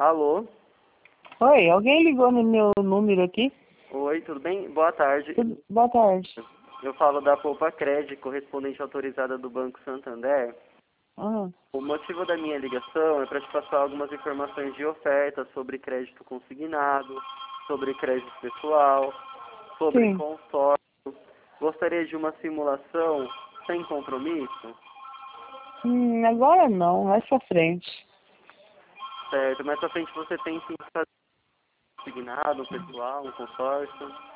Alô? Oi, alguém ligou no meu número aqui? Oi, tudo bem? Boa tarde. Boa tarde. Eu falo da Poupa Crédito, correspondente autorizada do Banco Santander. Ah, O motivo da minha ligação é para te passar algumas informações de oferta sobre crédito consignado, sobre crédito pessoal, sobre sim. consórcio. Gostaria de uma simulação sem compromisso? Agora não, mais pra frente. Certo, mais pra frente você tem que fazer um consignado, um pessoal, um consórcio.